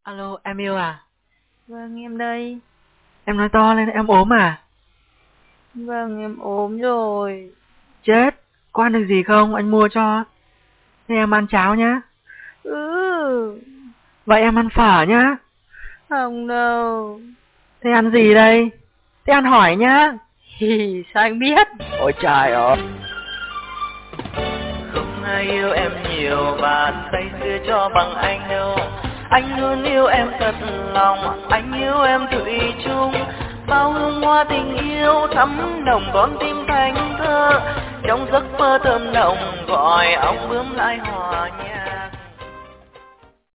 Alo, em yêu à? Vâng, em đây. Em nói to lên, em ốm à? Vâng, em ốm rồi. Chết, có ăn được gì không? Anh mua cho. Thế em ăn cháo nhá. Ừ, Vậy em ăn phở nhá. không đâu. Thế ăn gì đây? Thế ăn hỏi nhá. Hì, sao anh biết? Ôi trời ơi. Không ai yêu em nhiều và say sưa cho bằng anh đâu. Anh luôn yêu em thật lòng, anh yêu em thủy chung. Bao hương hoa tình yêu thắm nồng con tim thanh thơ. Trong giấc mơ thơm nồng gọi ong bướm lại hò.